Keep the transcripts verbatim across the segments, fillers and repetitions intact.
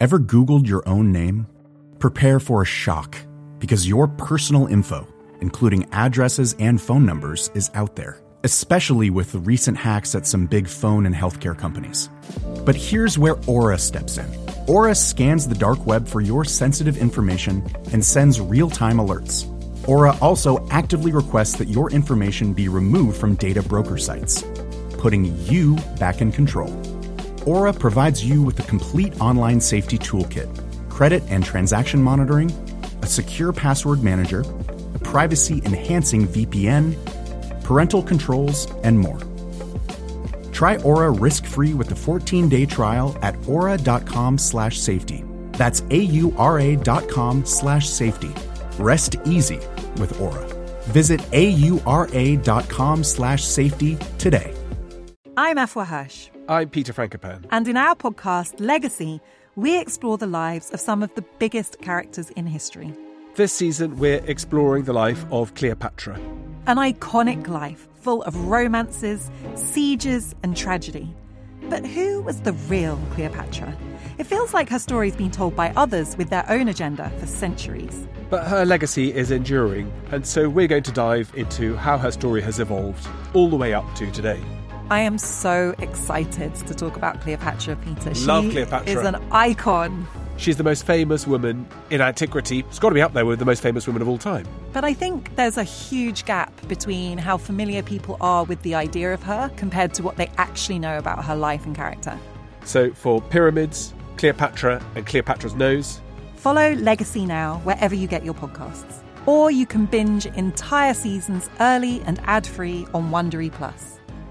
Ever Googled your own name? Prepare for a shock, because your personal info, including addresses and phone numbers, is out there, especially with the recent hacks at some big phone and healthcare companies. But here's where Aura steps in. Aura scans the dark web for your sensitive information and sends real-time alerts. Aura also actively requests that your information be removed from data broker sites, putting you back in control. Aura provides you with a complete online safety toolkit, credit and transaction monitoring, a secure password manager, a privacy-enhancing V P N, parental controls, and more. Try Aura risk-free with a fourteen-day trial at aura.com slash safety. That's A-U-R-A dot com slash safety. Rest easy with Aura. Visit A-U-R-A dot com slash safety today. I'm Afua Hirsch. I'm Peter Frankopan. And in our podcast, Legacy, we explore the lives of some of the biggest characters in history. This season, we're exploring the life of Cleopatra. An iconic life full of romances, sieges, and tragedy. But who was the real Cleopatra? It feels like her story's been told by others with their own agenda for centuries. But her legacy is enduring, and so we're going to dive into how her story has evolved all the way up to today. I am so excited to talk about Cleopatra, Peter. She Love Cleopatra. is an icon. She's the most famous woman in antiquity. It's got to be up there with the most famous women of all time. But I think there's a huge gap between how familiar people are with the idea of her compared to what they actually know about her life and character. So for Pyramids, Cleopatra and Cleopatra's Nose, follow Legacy now wherever you get your podcasts. Or you can binge entire seasons early and ad-free on Wondery Plus.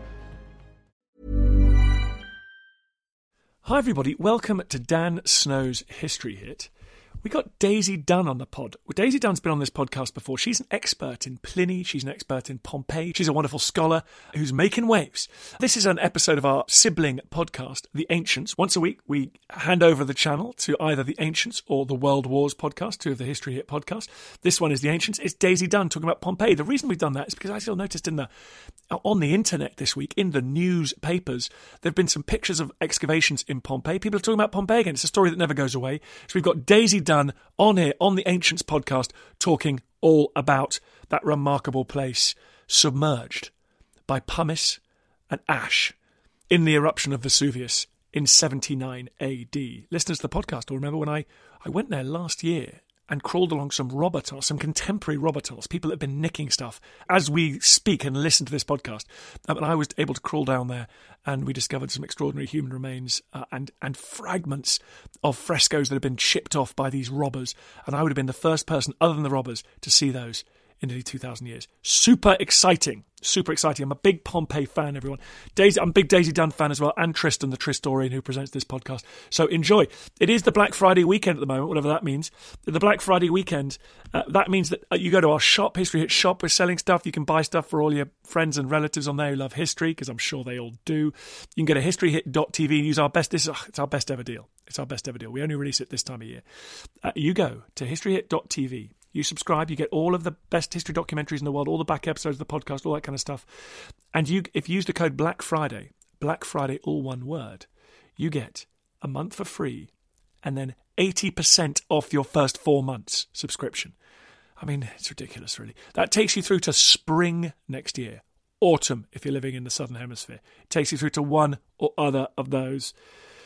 Hi everybody, welcome to Dan Snow's History Hit. We got Daisy Dunn on the pod. Well, Daisy Dunn's been on this podcast before. She's an expert in Pliny. She's an expert in Pompeii. She's a wonderful scholar who's making waves. This is an episode of our sibling podcast, The Ancients. Once a week, we hand over the channel to either The Ancients or the World Wars podcast, two of the History Hit podcasts. This one is The Ancients. It's Daisy Dunn talking about Pompeii. The reason we've done that is because I still noticed in the on the internet this week, in the newspapers, there have been some pictures of excavations in Pompeii. People are talking about Pompeii again. It's a story that never goes away. So we've got Daisy Dunn on here, on the Ancients podcast, talking all about that remarkable place submerged by pumice and ash in the eruption of Vesuvius in seventy-nine A D. Listeners to the podcast will remember when I, I went there last year and crawled along some robber tunnels, some contemporary robber tunnels, people that have been nicking stuff as we speak and listen to this podcast. Um, and I was able to crawl down there, and we discovered some extraordinary human remains uh, and, and fragments of frescoes that had been chipped off by these robbers. And I would have been the first person, other than the robbers, to see those in nearly two thousand years. Super exciting. Super exciting. I'm a big Pompeii fan, everyone. Daisy, I'm a big Daisy Dunn fan as well, and Tristan, the Tristorian who presents this podcast. So enjoy. It is the Black Friday weekend at the moment, whatever that means. The Black Friday weekend, uh, that means that you go to our shop, History Hit shop. We're selling stuff. You can buy stuff for all your friends and relatives on there who love history, because I'm sure they all do. You can go to history hit dot t v and use our best, this is, oh, it's our best ever deal. It's our best ever deal. We only release it this time of year. Uh, you go to history hit dot t v. You subscribe, you get all of the best history documentaries in the world, all the back episodes of the podcast, all that kind of stuff. And you, if you use the code Black Friday, Black Friday, all one word, you get a month for free and then eighty percent off your first four months subscription. I mean, it's ridiculous, really. That takes you through to spring next year. Autumn, if you're living in the Southern Hemisphere. It takes you through to one or other of those.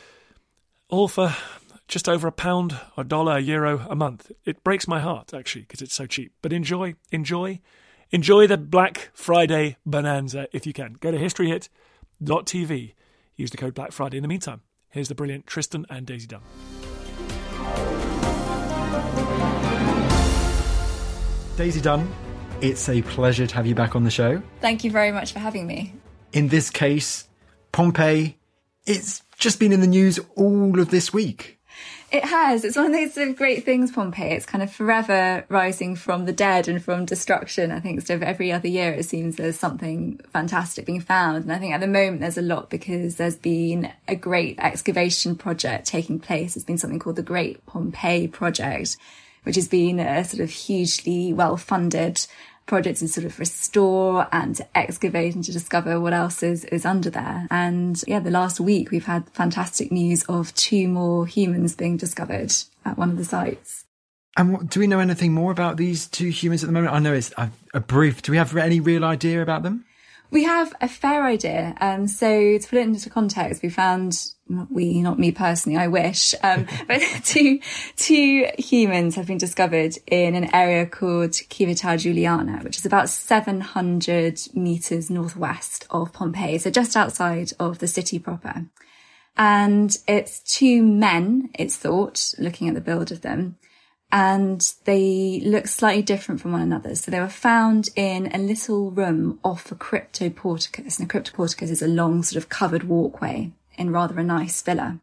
All for just over a pound, a dollar, a euro a month. It breaks my heart, actually, because it's so cheap. But enjoy, enjoy, enjoy the Black Friday bonanza if you can. Go to history hit dot t v. Use the code Black Friday. In the meantime, here's the brilliant Tristan and Daisy Dunn. Daisy Dunn, it's a pleasure to have you back on the show. Thank you very much for having me. In this case, Pompeii, it's just been in the news all of this week. It has. It's one of those sort of great things, Pompeii. It's kind of forever rising from the dead and from destruction. I think sort of every other year it seems there's something fantastic being found. And I think at the moment there's a lot because there's been a great excavation project taking place. There's been something called the Great Pompeii Project, which has been a sort of hugely well-funded project to sort of restore and to excavate and to discover what else is, is under there. And yeah, the last week we've had fantastic news of two more humans being discovered at one of the sites. And what, do we know anything more about these two humans at the moment? I know it's a, a brief. Do we have any real idea about them? We have a fair idea. Um, so to put it into context, we found, not we, not me personally, I wish, um, but two, two humans have been discovered in an area called Cività Giuliana, which is about seven hundred metres northwest of Pompeii. So just outside of the city proper. And it's two men, it's thought, looking at the build of them. And they look slightly different from one another. So they were found in a little room off a cryptoporticus. And a cryptoporticus is a long sort of covered walkway in rather a nice villa.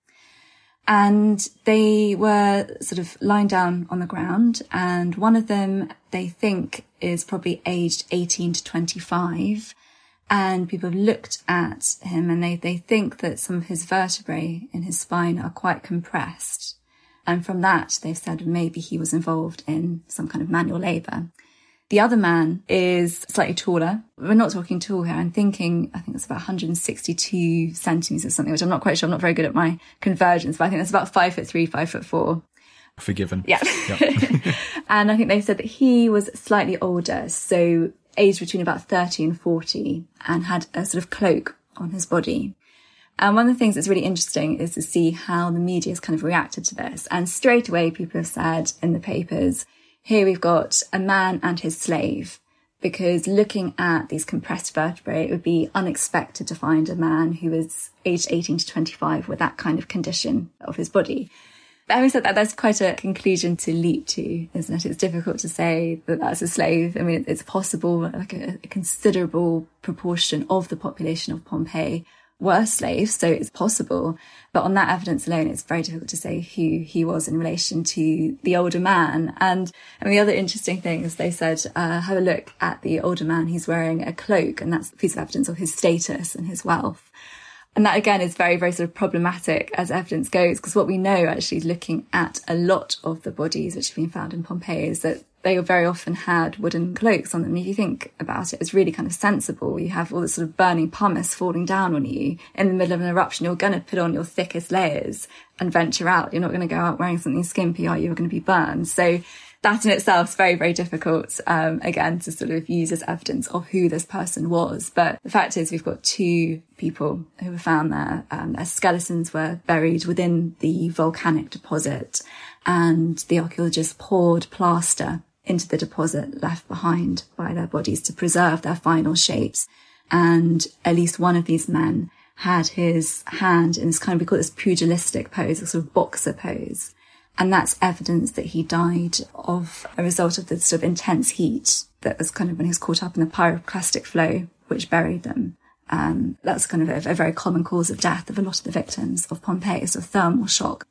And they were sort of lying down on the ground. And one of them, they think, is probably aged eighteen to twenty-five. And people have looked at him and they, they think that some of his vertebrae in his spine are quite compressed. And from that, they've said maybe he was involved in some kind of manual labour. The other man is slightly taller. We're not talking tall here. I'm thinking, I think it's about one hundred sixty-two centimetres or something, which I'm not quite sure. I'm not very good at my conversions, but I think that's about five foot three, five foot four. Forgiven. Yeah. Yep. And I think they said that he was slightly older, so aged between about thirty and forty, and had a sort of cloak on his body. And one of the things that's really interesting is to see how the media has kind of reacted to this. And straight away, people have said in the papers, here we've got a man and his slave, because looking at these compressed vertebrae, it would be unexpected to find a man who is aged eighteen to twenty-five with that kind of condition of his body. But having said that, that's quite a conclusion to leap to, isn't it? It's difficult to say that that's a slave. I mean, it's possible, like a, a considerable proportion of the population of Pompeii were slaves, so it's possible. But on that evidence alone, it's very difficult to say who he was in relation to the older man. And, and the other interesting thing is they said, uh, have a look at the older man. He's wearing a cloak, and that's a piece of evidence of his status and his wealth. And that, again, is very, very sort of problematic as evidence goes, because what we know, actually, looking at a lot of the bodies which have been found in Pompeii, is that they very often had wooden cloaks on them. If you think about it, it's really kind of sensible. You have all this sort of burning pumice falling down on you in the middle of an eruption. You're going to put on your thickest layers and venture out. You're not going to go out wearing something skimpy, are you? You're going to be burned. So that in itself is very, very difficult, um, again, to sort of use as evidence of who this person was. But the fact is, we've got two people who were found there. Um, their skeletons were buried within the volcanic deposit, and the archaeologists poured plaster into the deposit left behind by their bodies to preserve their final shapes. And at least one of these men had his hand in this kind of, we call this pugilistic pose, a sort of boxer pose. And that's evidence that he died of a result of the sort of intense heat that was kind of when he was caught up in the pyroclastic flow, which buried them. Um, that's kind of a, a very common cause of death of a lot of the victims of Pompeii, so thermal shock.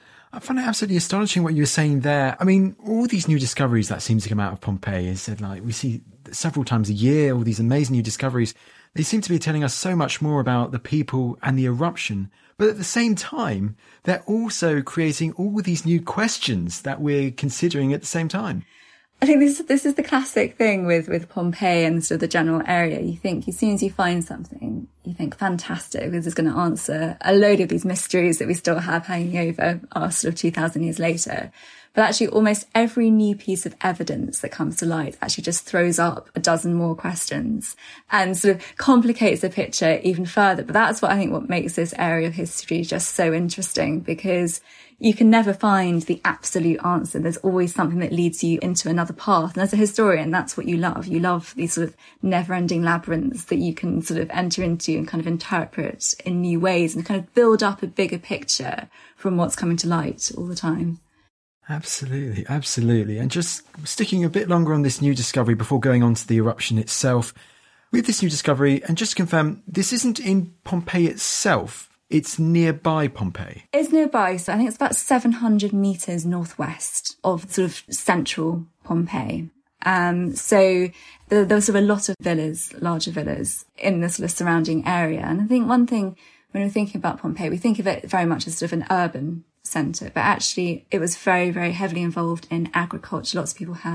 I find it absolutely astonishing what you were saying there. I mean, all these new discoveries that seem to come out of Pompeii is like we see several times a year, all these amazing new discoveries. They seem to be telling us so much more about the people and the eruption. But at the same time, they're also creating all these new questions that we're considering at the same time. I think this this is the classic thing with, with Pompeii and sort of the general area. You think, as soon as you find something, you think, fantastic, this is going to answer a load of these mysteries that we still have hanging over us sort of two thousand years later. But actually, almost every new piece of evidence that comes to light actually just throws up a dozen more questions and sort of complicates the picture even further. But that's what I think what makes this area of history just so interesting, because you can never find the absolute answer. There's always something that leads you into another path. And as a historian, that's what you love. You love these sort of never-ending labyrinths that you can sort of enter into and kind of interpret in new ways and kind of build up a bigger picture from what's coming to light all the time. Absolutely, absolutely. And just sticking a bit longer on this new discovery before going on to the eruption itself, with this new discovery, and just to confirm, this isn't in Pompeii itself. It's nearby Pompeii. It's nearby, so I think it's about seven hundred metres northwest of sort of central Pompeii. Um, so there, there was sort of a lot of villas, larger villas, in the sort of surrounding area. And I think one thing, when we're thinking about Pompeii, we think of it very much as sort of an urban centre, but actually it was very, very heavily involved in agriculture. Lots of people had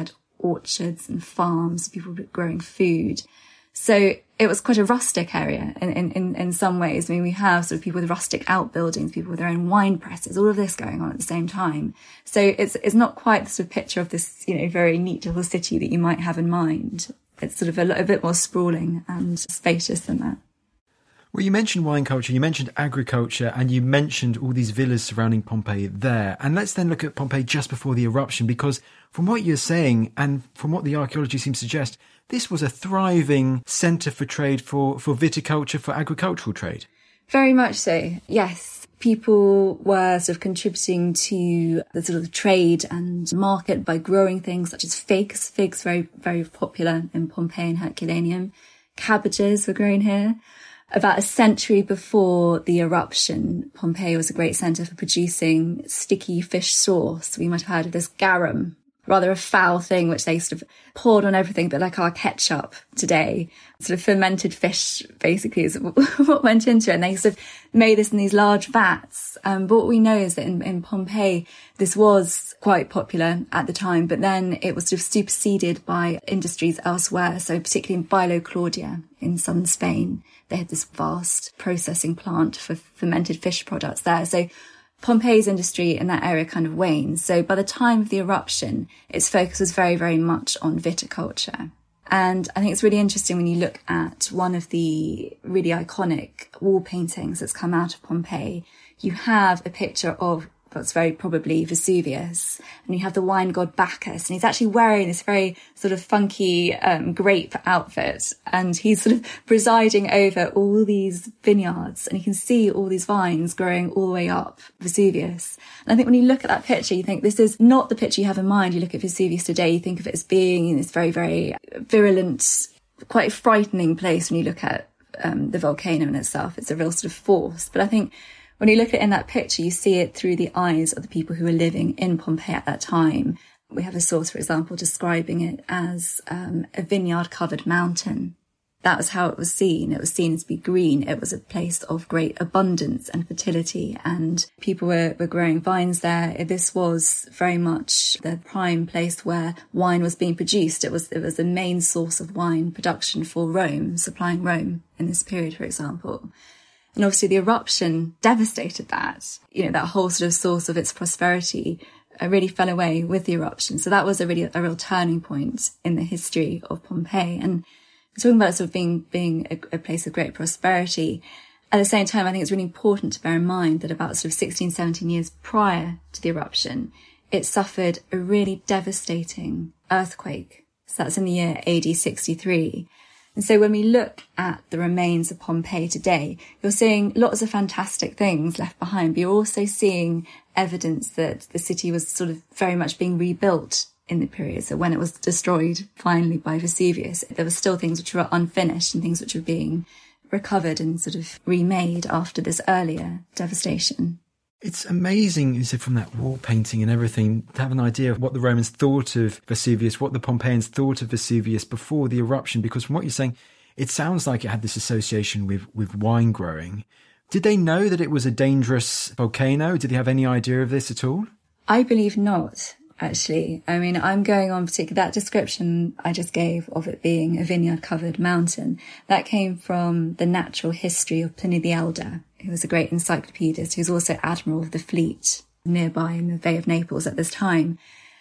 orchards and farms, people growing food. So it was quite a rustic area in, in, in some ways. I mean, we have sort of people with rustic outbuildings, people with their own wine presses, all of this going on at the same time. So it's it's not quite the sort of picture of this, you know, very neat little city that you might have in mind. It's sort of a, a bit more sprawling and spacious than that. Well, you mentioned wine culture, you mentioned agriculture, and you mentioned all these villas surrounding Pompeii there. And let's then look at Pompeii just before the eruption, because from what you're saying and from what the archaeology seems to suggest, this was a thriving centre for trade, for, for viticulture, for agricultural trade. Very much so, yes. People were sort of contributing to the sort of trade and market by growing things such as figs. Figs very, very popular in Pompeii and Herculaneum. Cabbages were grown here. About a century before the eruption, Pompeii was a great centre for producing sticky fish sauce. We might have heard of this garum, rather a foul thing which they sort of poured on everything, but like our ketchup today. Sort of fermented fish, basically, is what went into it. And they sort of made this in these large vats. Um, but what we know is that in, in Pompeii, this was quite popular at the time, but then it was sort of superseded by industries elsewhere. So particularly in Bailo Claudia in southern Spain, they had this vast processing plant for fermented fish products there. So Pompeii's industry in that area kind of wanes. So by the time of the eruption, its focus was very, very much on viticulture. And I think it's really interesting when you look at one of the really iconic wall paintings that's come out of Pompeii. You have a picture of what's very probably Vesuvius, and you have the wine god Bacchus, and he's actually wearing this very sort of funky um, grape outfit, and he's sort of presiding over all these vineyards, and you can see all these vines growing all the way up Vesuvius. And I think when you look at that picture, you think this is not the picture you have in mind. You look at Vesuvius today, you think of it as being in this very, very virulent, quite frightening place when you look at um, the volcano in itself. It's a real sort of force. But I think when you look at it in that picture, you see it through the eyes of the people who were living in Pompeii at that time. We have a source, for example, describing it as um, a vineyard-covered mountain. That was how it was seen. It was seen as be green. It was a place of great abundance and fertility, and people were, were growing vines there. This was very much the prime place where wine was being produced. It was, it was the main source of wine production for Rome, supplying Rome in this period, for example. And obviously the eruption devastated that. You know, that whole sort of source of its prosperity uh, really fell away with the eruption. So that was a really a real turning point in the history of Pompeii. And talking about it sort of being being a, a place of great prosperity, at the same time, I think it's really important to bear in mind that about sort of sixteen, seventeen years prior to the eruption, it suffered a really devastating earthquake. So that's in the year A D sixty-three. And so when we look at the remains of Pompeii today, you're seeing lots of fantastic things left behind, but you're also seeing evidence that the city was sort of very much being rebuilt in the period. So when it was destroyed finally by Vesuvius, there were still things which were unfinished and things which were being recovered and sort of remade after this earlier devastation. It's amazing, you said, from that wall painting and everything, to have an idea of what the Romans thought of Vesuvius, what the Pompeians thought of Vesuvius before the eruption, because from what you're saying, it sounds like it had this association with, with wine growing. Did they know that it was a dangerous volcano? Did they have any idea of this at all? I believe not, actually. I mean, I'm going on particularly that description I just gave of it being a vineyard-covered mountain. That came from the natural history of Pliny the Elder, who was a great encyclopedist, who was also admiral of the fleet nearby in the Bay of Naples at this time.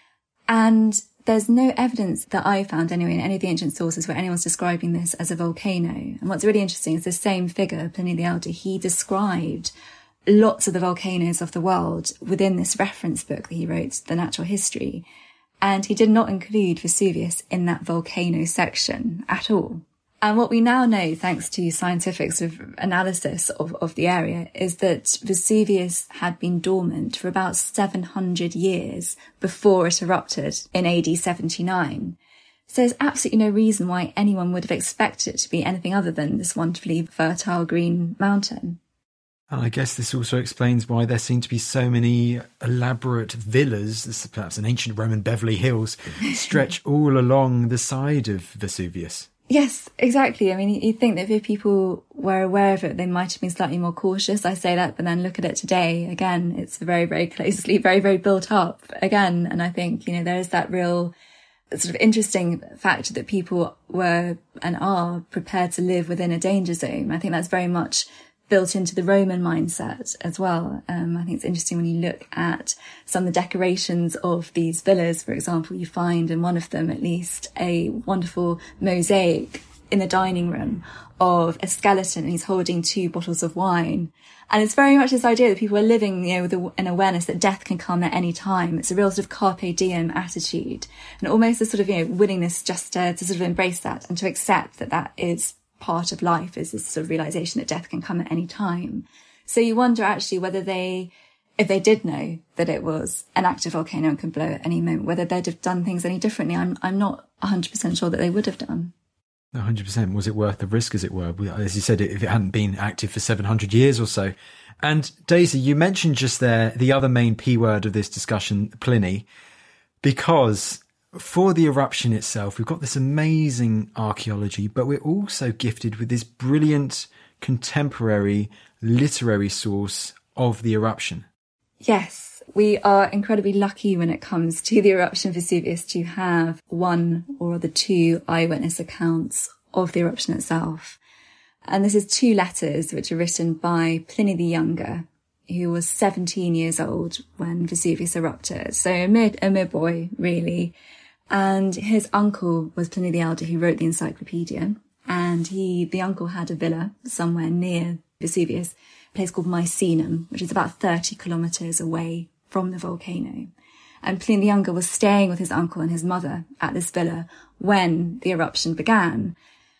And there's no evidence that I found anyway in any of the ancient sources where anyone's describing this as a volcano. And what's really interesting is the same figure, Pliny the Elder, he described lots of the volcanoes of the world within this reference book that he wrote, The Natural History. And he did not include Vesuvius in that volcano section at all. And what we now know, thanks to scientific sort of analysis of, of the area, is that Vesuvius had been dormant for about seven hundred years before it erupted in A D seventy-nine. So there's absolutely no reason why anyone would have expected it to be anything other than this wonderfully fertile green mountain. And I guess this also explains why there seem to be so many elaborate villas, this is perhaps an ancient Roman Beverly Hills, stretch all along the side of Vesuvius. Yes, exactly. I mean, you'd think that if people were aware of it, they might have been slightly more cautious. I say that, but then look at it today. Again, it's very, very closely, very, very built up again. And I think, you know, there is that real sort of interesting fact that people were and are prepared to live within a danger zone. I think that's very much built into the Roman mindset as well. Um, I think it's interesting when you look at some of the decorations of these villas, for example, you find in one of them at least a wonderful mosaic in the dining room of a skeleton, and he's holding two bottles of wine. And it's very much this idea that people are living, you know, with an awareness that death can come at any time. It's a real sort of carpe diem attitude, and almost a sort of, you know, willingness just to, to sort of embrace that and to accept that that is part of life, is this sort of realization that death can come at any time. So you wonder actually whether they, if they did know that it was an active volcano and could blow at any moment, whether they'd have done things any differently. I'm I'm not one hundred percent sure that they would have done. one hundred percent. Was it worth the risk, as it were? As you said, if it hadn't been active for seven hundred years or so. And Daisy, you mentioned just there the other main P word of this discussion, Pliny, because for the eruption itself, we've got this amazing archaeology, but we're also gifted with this brilliant contemporary literary source of the eruption. Yes, we are incredibly lucky when it comes to the eruption of Vesuvius to have one or the two eyewitness accounts of the eruption itself. And this is two letters which are written by Pliny the Younger, who was seventeen years old when Vesuvius erupted. So a mere, a mere boy, really. And his uncle was Pliny the Elder, who wrote the encyclopedia. And he, the uncle had a villa somewhere near Vesuvius, a place called Misenum, which is about thirty kilometres away from the volcano. And Pliny the Younger was staying with his uncle and his mother at this villa when the eruption began.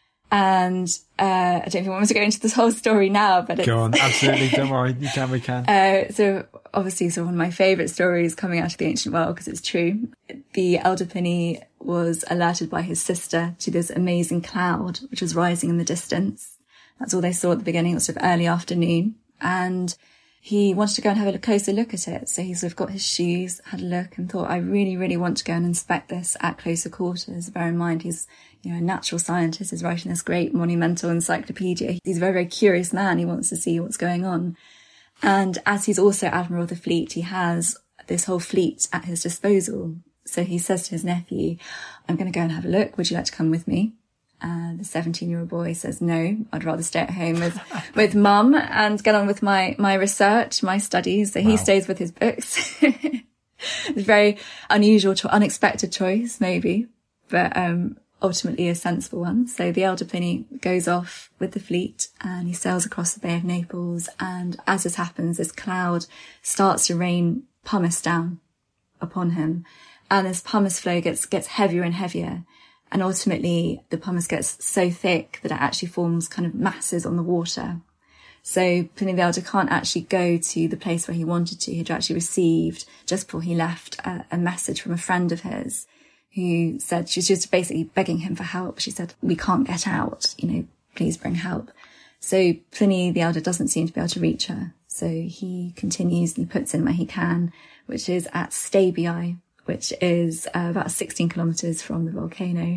And uh, I don't know if you want me to go into this whole story now, but it's... Go on, absolutely, don't worry, you can, we can. Uh, so obviously, so one of my favourite stories coming out of the ancient world, because it's true. The elder Pliny was alerted by his sister to this amazing cloud, which was rising in the distance. That's all they saw at the beginning. It was sort of early afternoon. And he wanted to go and have a closer look at it. So he sort of got his shoes, had a look, and thought, I really, really want to go and inspect this at closer quarters. Bear in mind, he's, you know, a natural scientist, he's writing this great monumental encyclopedia. He's a very, very curious man. He wants to see what's going on. And as he's also Admiral of the Fleet, he has this whole fleet at his disposal. So he says to his nephew, I'm going to go and have a look. Would you like to come with me? Uh, the seventeen-year-old boy says, no, I'd rather stay at home with, with mum and get on with my, my research, my studies. So wow. He stays with his books. It's a very unusual, cho- unexpected choice, maybe, but um, ultimately a sensible one. So the elder Pliny goes off with the fleet and he sails across the Bay of Naples. And as this happens, this cloud starts to rain pumice down upon him. And this pumice flow gets, gets heavier and heavier. And ultimately, the pumice gets so thick that it actually forms kind of masses on the water. So Pliny the Elder can't actually go to the place where he wanted to. He'd actually received, just before he left, a, a message from a friend of his who said, she was just basically begging him for help. She said, we can't get out, you know, please bring help. So Pliny the Elder doesn't seem to be able to reach her. So he continues and he puts in where he can, which is at Stabii, which is uh, about sixteen kilometres from the volcano.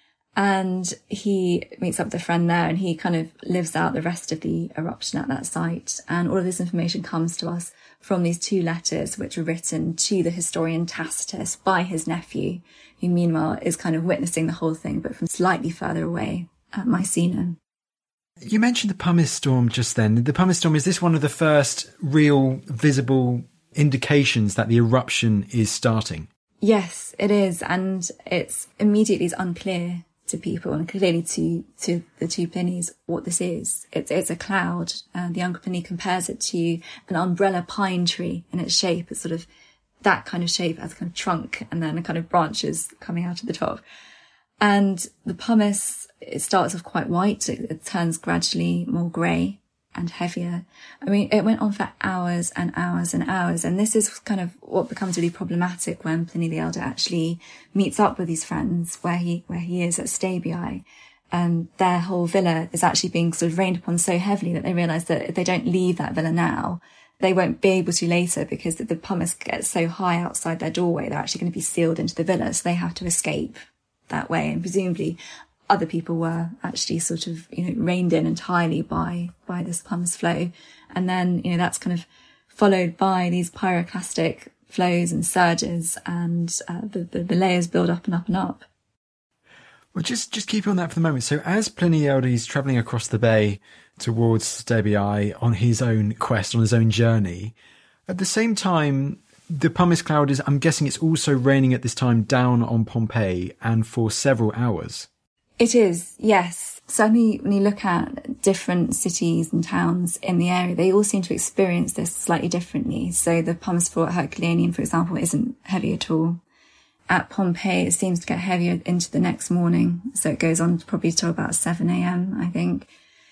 And he meets up with a friend there and he kind of lives out the rest of the eruption at that site. And all of this information comes to us from these two letters, which were written to the historian Tacitus by his nephew, who meanwhile is kind of witnessing the whole thing, but from slightly further away at Misenum. You mentioned the pumice storm just then. The pumice storm, is this one of the first real visible indications that the eruption is starting? Yes, it is. And it's immediately is unclear to people and clearly to, to the two Plinies what this is. It's, it's a cloud. And the younger Pliny compares it to an umbrella pine tree in its shape. It's sort of that kind of shape, as a kind of trunk and then a kind of branches coming out of the top. And the pumice, it starts off quite white. It, it turns gradually more grey and heavier. I mean, it went on for hours and hours and hours. And this is kind of what becomes really problematic when Pliny the Elder actually meets up with his friends where he, where he is at Stabii. And their whole villa is actually being sort of rained upon so heavily that they realise that if they don't leave that villa now, they won't be able to later, because the pumice gets so high outside their doorway, they're actually going to be sealed into the villa. So they have to escape that way. And presumably other people were actually sort of, you know, reined in entirely by, by this pumice flow. And then, you know, that's kind of followed by these pyroclastic flows and surges, and uh, the, the, the layers build up and up and up. Well, just, just keep on that for the moment. So as Pliny the Elder is travelling across the bay towards Debii on his own quest, on his own journey, at the same time, the pumice cloud is, I'm guessing it's also raining at this time down on Pompeii and for several hours. It is, yes. Certainly when you look at different cities and towns in the area, they all seem to experience this slightly differently. So the pumice floor at Herculaneum, for example, isn't heavy at all. At Pompeii, it seems to get heavier into the next morning. So it goes on probably till about seven a.m, I think.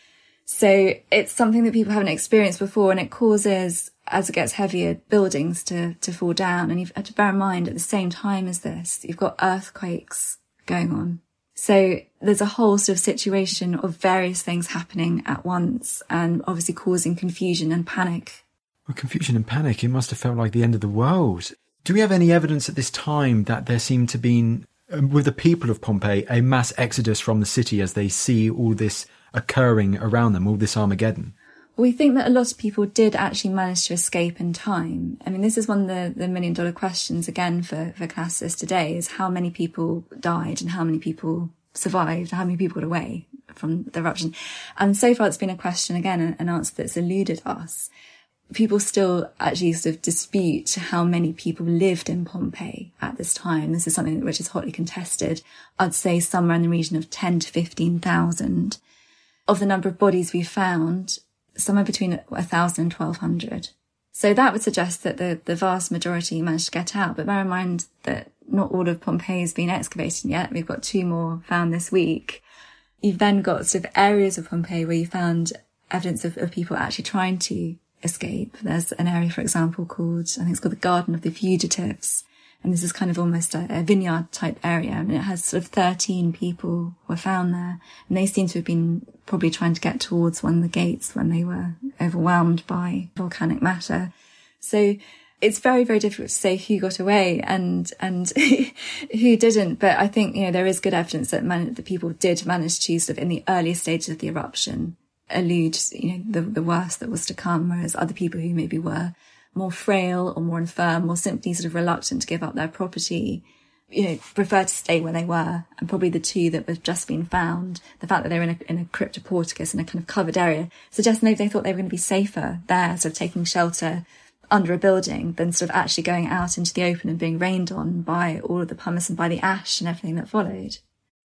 So it's something that people haven't experienced before, and it causes, as it gets heavier, buildings to, to fall down. And you've had to bear in mind at the same time as this, you've got earthquakes going on. So there's a whole sort of situation of various things happening at once, and obviously causing confusion and panic. Well, confusion and panic, it must have felt like the end of the world. Do we have any evidence at this time that there seemed to be, with the people of Pompeii, a mass exodus from the city as they see all this occurring around them, all this Armageddon? We think that a lot of people did actually manage to escape in time. I mean, this is one of the, the million dollar questions again for, for classicists today, is how many people died and how many people survived, how many people got away from the eruption. And so far it's been a question, again, an answer that's eluded us. People still actually sort of dispute how many people lived in Pompeii at this time. This is something which is hotly contested. I'd say somewhere in the region of ten to fifteen thousand. Of the number of bodies we found, somewhere between one thousand and twelve hundred. So that would suggest that the, the vast majority managed to get out. But bear in mind that not all of Pompeii has been excavated yet. We've got two more found this week. You've then got sort of areas of Pompeii where you found evidence of, of people actually trying to escape. There's an area, for example, called, I think it's called the Garden of the Fugitives. And this is kind of almost a, a vineyard type area. And it has sort of thirteen people were found there. And they seem to have been probably trying to get towards one of the gates when they were overwhelmed by volcanic matter. So it's very, very difficult to say who got away and, and who didn't. But I think, you know, there is good evidence that, man, that people did manage to sort of in the earlier stages of the eruption elude, you know, the, the worst that was to come, whereas other people who maybe were more frail or more infirm or simply sort of reluctant to give up their property, you know, prefer to stay where they were. And probably the two that have just been found, the fact that they were in a, in a cryptoporticus, in a kind of covered area, suggests maybe they thought they were going to be safer there, sort of taking shelter under a building than sort of actually going out into the open and being rained on by all of the pumice and by the ash and everything that followed.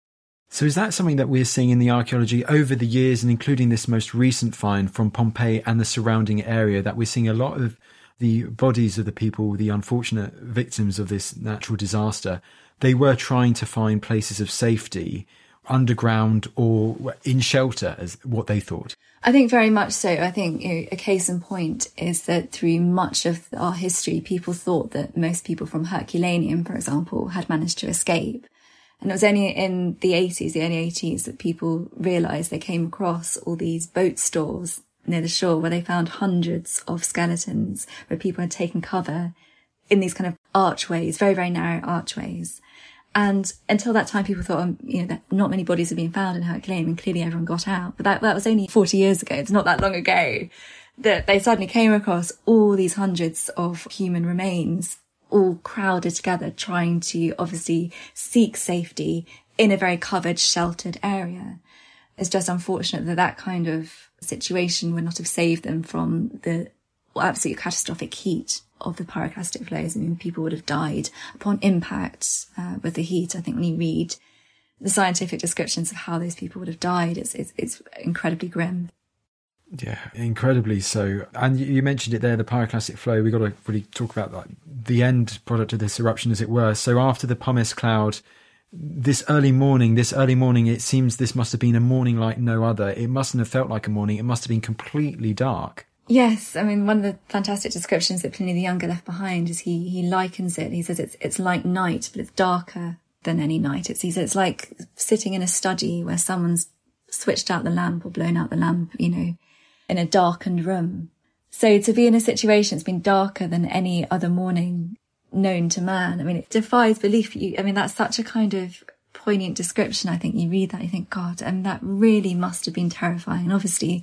So is that something that we're seeing in the archaeology over the years, and including this most recent find from Pompeii and the surrounding area, that we're seeing a lot of the bodies of the people, the unfortunate victims of this natural disaster, they were trying to find places of safety underground or in shelter, as what they thought? I think very much so. I think, you know, a case in point is that through much of our history, people thought that most people from Herculaneum, for example, had managed to escape. And it was only in the eighties, the early eighties, that people realised they came across all these boat stores near the shore where they found hundreds of skeletons, where people had taken cover in these kind of archways, very, very narrow archways. And until that time, people thought, um, you know, that not many bodies had been found in Herculaneum, and clearly everyone got out. But that, that was only forty years ago. It's not that long ago that they suddenly came across all these hundreds of human remains, all crowded together, trying to obviously seek safety in a very covered, sheltered area. It's just unfortunate that that kind of situation would not have saved them from the absolutely catastrophic heat of the pyroclastic flows. I mean, people would have died upon impact uh, with the heat. I think when you read the scientific descriptions of how those people would have died, it's, it's, it's incredibly grim. Yeah, incredibly so. And you mentioned it there, the pyroclastic flow. We've got to really talk about like the end product of this eruption, as it were. So after the pumice cloud, this early morning, this early morning, it seems this must have been a morning like no other. It mustn't have felt like a morning. It must have been completely dark. Yes, I mean, one of the fantastic descriptions that Pliny the Younger left behind is he he likens it. He says it's it's like night, but it's darker than any night. It's, he says it's like sitting in a study where someone's switched out the lamp or blown out the lamp, you know, in a darkened room. So to be in a situation that's been darker than any other morning known to man, I mean, it defies belief. You, I mean, that's such a kind of poignant description. I think you read that, you think, God, and that really must have been terrifying. And obviously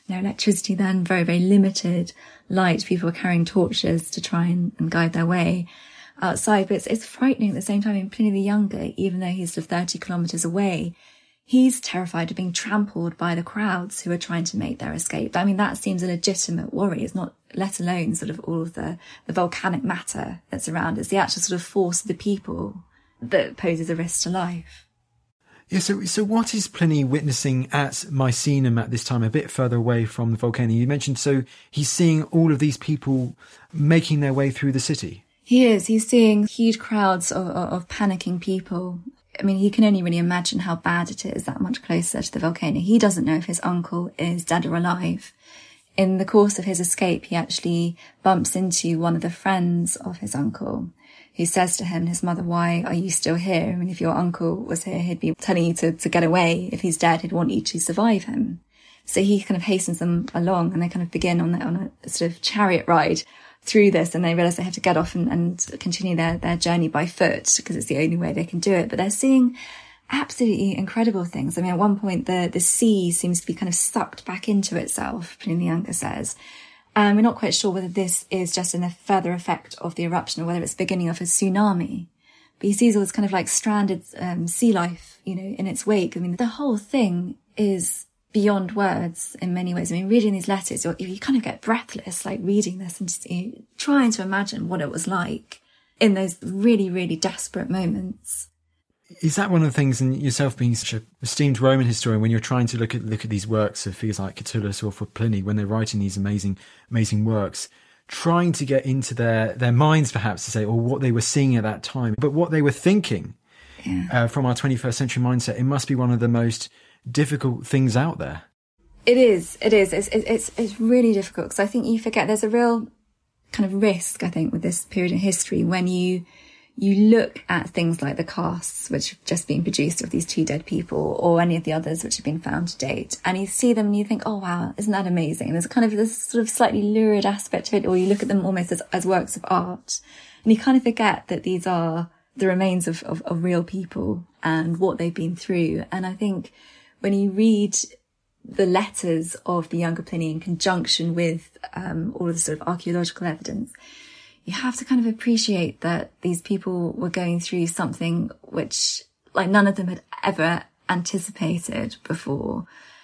no electricity then, very, very limited light. People were carrying torches to try and, and guide their way outside. But it's, it's frightening at the same time. In Pliny the Younger, even though he's sort of thirty kilometres away, he's terrified of being trampled by the crowds who are trying to make their escape. I mean, that seems a legitimate worry. It's not, let alone sort of all of the, the volcanic matter that's around. It's the actual sort of force of the people that poses a risk to life. Yeah, so so what is Pliny witnessing at Misenum at this time, a bit further away from the volcano? You mentioned, so he's seeing all of these people making their way through the city. He is. He's seeing huge crowds of, of, of panicking people. I mean, he can only really imagine how bad it is that much closer to the volcano. He doesn't know if his uncle is dead or alive. In the course of his escape, he actually bumps into one of the friends of his uncle, who says to him, his mother, why are you still here? I mean, if your uncle was here, he'd be telling you to, to get away. If he's dead, he'd want you to survive him. So he kind of hastens them along, and they kind of begin on, the, on a sort of chariot ride through this, and they realise they have to get off and, and continue their, their journey by foot, because it's the only way they can do it. But they're seeing absolutely incredible things. I mean, at one point, the, the sea seems to be kind of sucked back into itself, Pliny the Younger says. And we're not quite sure whether this is just a further effect of the eruption or whether it's the beginning of a tsunami. But he sees all this kind of like stranded um, sea life, you know, in its wake. I mean, the whole thing is beyond words in many ways. I mean, reading these letters, you're, you kind of get breathless, like reading this and just, you know, trying to imagine what it was like in those really, really desperate moments. Is that one of the things, and yourself being such an esteemed Roman historian, when you're trying to look at look at these works of figures like Catullus or for Pliny, when they're writing these amazing, amazing works, trying to get into their, their minds perhaps to say, or what they were seeing at that time, but what they were thinking yeah. uh, from our twenty-first century mindset, it must be one of the most difficult things out there. It is, it is. It's, it's, it's really difficult, because I think you forget there's a real kind of risk, I think, with this period in history when you you look at things like the casts which have just been produced of these two dead people, or any of the others which have been found to date, and you see them and you think, oh wow, isn't that amazing? There's kind of this sort of slightly lurid aspect to it, or you look at them almost as, as works of art, and you kind of forget that these are the remains of, of, of real people and what they've been through. And I think when you read the letters of the younger Pliny in conjunction with um, all of the sort of archaeological evidence, you have to kind of appreciate that these people were going through something which, like, none of them had ever anticipated before.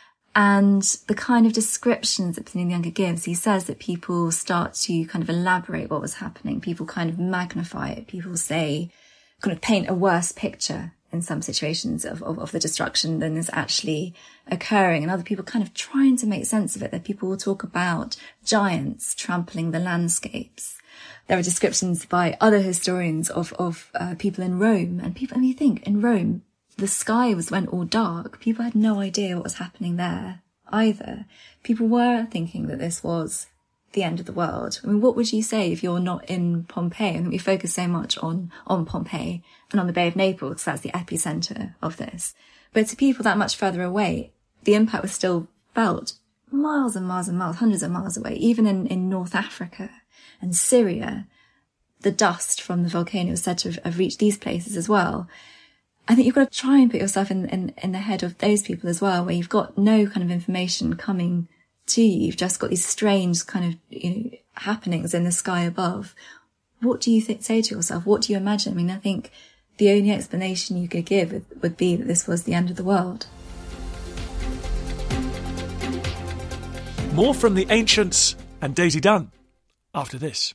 And the kind of descriptions that Pliny the Younger gives, he says that people start to kind of elaborate what was happening. People kind of magnify it. People say, kind of paint a worse picture in some situations of, of, of the destruction than is actually occurring. And other people kind of trying to make sense of it. That people will talk about giants trampling the landscapes. There are descriptions by other historians of, of uh, people in Rome. And people, I mean, you think, in Rome, the sky was went all dark. People had no idea what was happening there either. People were thinking that this was the end of the world. I mean, what would you say if you're not in Pompeii? I think we focus so much on, on Pompeii and on the Bay of Naples, because that's the epicenter of this. But to people that much further away, the impact was still felt miles and miles and miles, hundreds of miles away. Even in, in North Africa and Syria, the dust from the volcano was said to have, have reached these places as well. I think you've got to try and put yourself in, in, in the head of those people as well, where you've got no kind of information coming to you. You've just got these strange kind of, you know, happenings in the sky above. What do you th- say to yourself? What do you imagine? I mean, I think the only explanation you could give would, would be that this was the end of the world. More from the ancients and Daisy Dunn after this.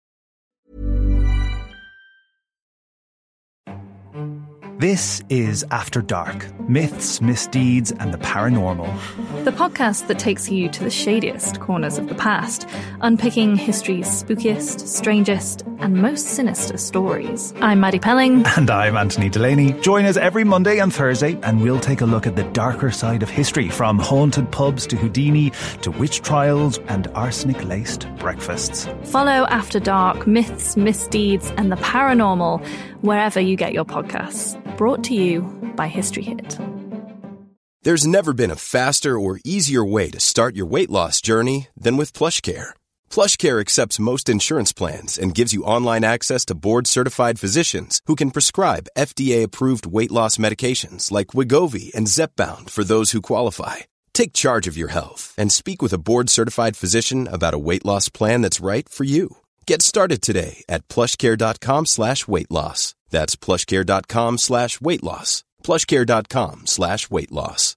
This is After Dark, myths, misdeeds, and the paranormal. The podcast that takes you to the shadiest corners of the past, unpicking history's spookiest, strangest, and most sinister stories. I'm Maddie Pelling. And I'm Anthony Delaney. Join us every Monday and Thursday, and we'll take a look at the darker side of history, from haunted pubs to Houdini, to witch trials and arsenic-laced breakfasts. Follow After Dark, myths, misdeeds, and the paranormal wherever you get your podcasts. Brought to you by History Hit. There's never been a faster or easier way to start your weight loss journey than with PlushCare. PlushCare accepts most insurance plans and gives you online access to board-certified physicians who can prescribe F D A-approved weight loss medications like Wegovy and Zepbound for those who qualify. Take charge of your health and speak with a board-certified physician about a weight loss plan that's right for you. Get started today at plushcare.com slash weight loss. That's plushcare.com slash weight loss. plushcare.com slash weight loss.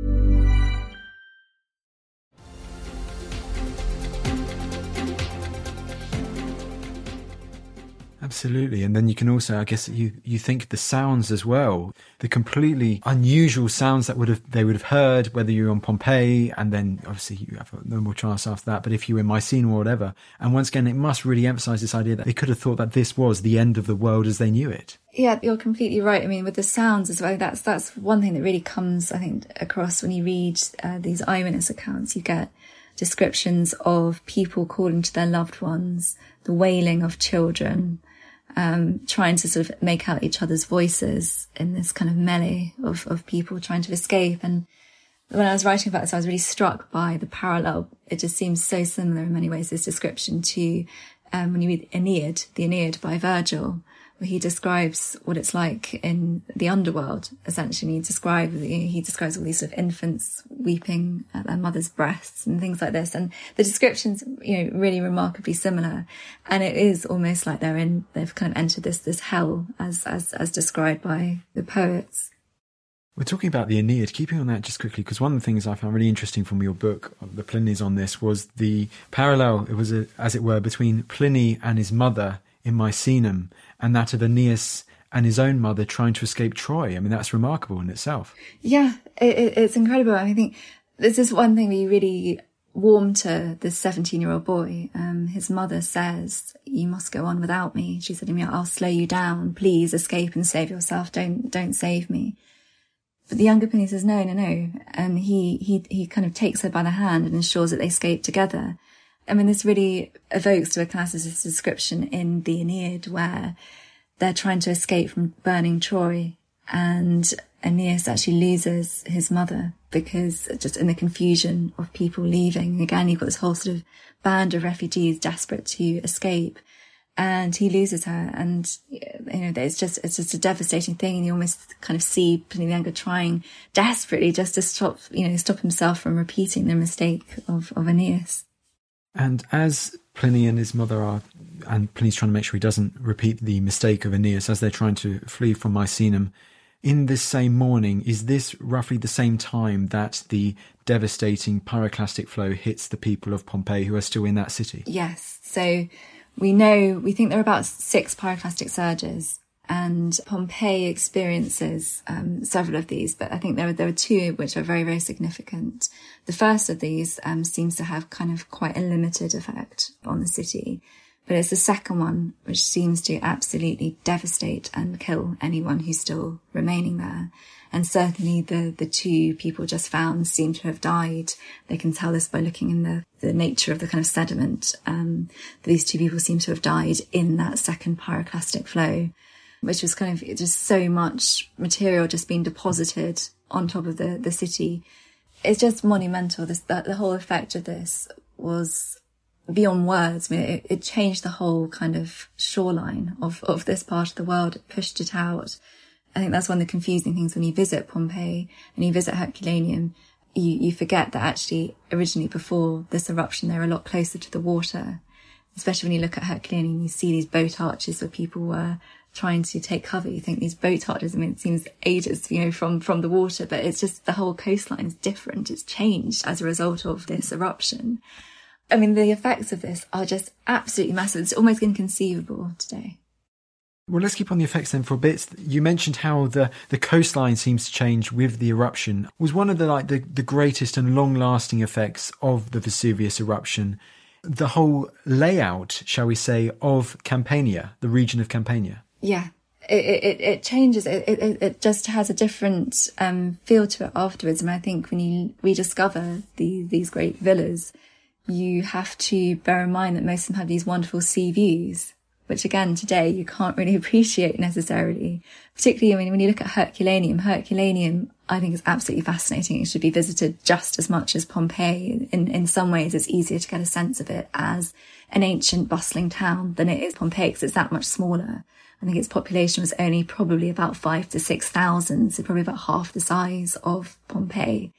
Absolutely. And then you can also, I guess, you, you think the sounds as well, the completely unusual sounds that would have they would have heard, whether you're on Pompeii, and then obviously you have no more chance after that, but if you were in Mycenae or whatever. And once again, it must really emphasize this idea that they could have thought that this was the end of the world as they knew it. Yeah, you're completely right. I mean, with the sounds as well, that's that's one thing that really comes, I think, across when you read uh, these eyewitness accounts. You get descriptions of people calling to their loved ones, the wailing of children, um, trying to sort of make out each other's voices in this kind of melee of, of people trying to escape. And when I was writing about this, I was really struck by the parallel. It just seems so similar in many ways, this description to um, when you read Aeneid, the Aeneid by Virgil, where he describes what it's like in the underworld, essentially. He describes, he describes all these sort of infants weeping at their mother's breasts and things like this. And the description's, you know, really remarkably similar. And it is almost like they're in, they've kind of entered this, this hell as, as, as described by the poets. We're talking about the Aeneid, keeping on that just quickly, because one of the things I found really interesting from your book, The Pliny's on this, was the parallel, it was a, as it were, between Pliny and his mother in Misenum, and that of Aeneas and his own mother trying to escape Troy. I mean, that's remarkable in itself. Yeah, it, it, it's incredible. I think this is one thing we really warm to this seventeen-year-old boy. Um, his mother says, "You must go on without me." She said to me, "I'll slow you down. Please escape and save yourself. Don't don't save me." But the younger Pliny says, "No, no, no." And he he he kind of takes her by the hand and ensures that they escape together. I mean, this really evokes to a classicist description in the Aeneid where they're trying to escape from burning Troy, and Aeneas actually loses his mother because just in the confusion of people leaving. Again, you've got this whole sort of band of refugees desperate to escape, and he loses her. And, you know, it's just, it's just a devastating thing. And you almost kind of see Pliny the Younger trying desperately just to stop, you know, stop himself from repeating the mistake of, of Aeneas. And as Pliny and his mother are, and Pliny's trying to make sure he doesn't repeat the mistake of Aeneas as they're trying to flee from Misenum, in this same morning, is this roughly the same time that the devastating pyroclastic flow hits the people of Pompeii who are still in that city? Yes. So we know, we think there are about six pyroclastic surges, and Pompeii experiences um, several of these, but I think there are, there are two which are very, very significant. The first of these um, seems to have kind of quite a limited effect on the city, but it's the second one which seems to absolutely devastate and kill anyone who's still remaining there. And certainly the, the two people just found seem to have died. They can tell this by looking in the, the nature of the kind of sediment. Um, these two people seem to have died in that second pyroclastic flow, which was kind of just so much material just being deposited on top of the, the city. It's just monumental. This, the, the whole effect of this was beyond words. I mean, it, it changed the whole kind of shoreline of, of this part of the world. It pushed it out. I think that's one of the confusing things when you visit Pompeii and you visit Herculaneum. You, you forget that actually originally before this eruption, they were a lot closer to the water. Especially when you look at Herculaneum, you see these boat arches where people were trying to take cover. You think these boat arches, I mean, it seems ages, you know, from, from the water, but it's just the whole coastline is different. It's changed as a result of this eruption. I mean, the effects of this are just absolutely massive. It's almost inconceivable today. Well, let's keep on the effects then for a bit. You mentioned how the, the coastline seems to change with the eruption. Was one of the like the, the greatest and long-lasting effects of the Vesuvius eruption the whole layout, shall we say, of Campania, the region of Campania? Yeah, it it, it changes. It, it it just has a different um, feel to it afterwards. And I think when you rediscover the, these great villas, you have to bear in mind that most of them have these wonderful sea views, which again, today you can't really appreciate necessarily. Particularly, I mean, when you look at Herculaneum, Herculaneum, I think is absolutely fascinating. It should be visited just as much as Pompeii. In, in some ways, it's easier to get a sense of it as an ancient bustling town than it is Pompeii, because it's that much smaller. I think its population was only probably about five to six thousand, so probably about half the size of Pompeii.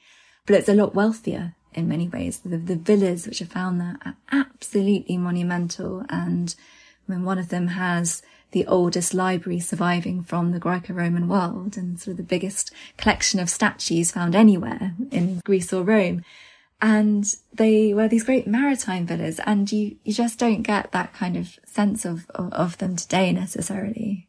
but it's a lot wealthier in many ways. The, the villas which are found there are absolutely monumental. And I mean, one of them has the oldest library surviving from the Greco-Roman world and sort of the biggest collection of statues found anywhere in Greece or Rome. And they were these great maritime villas, and you, you just don't get that kind of sense of, of, of them today necessarily.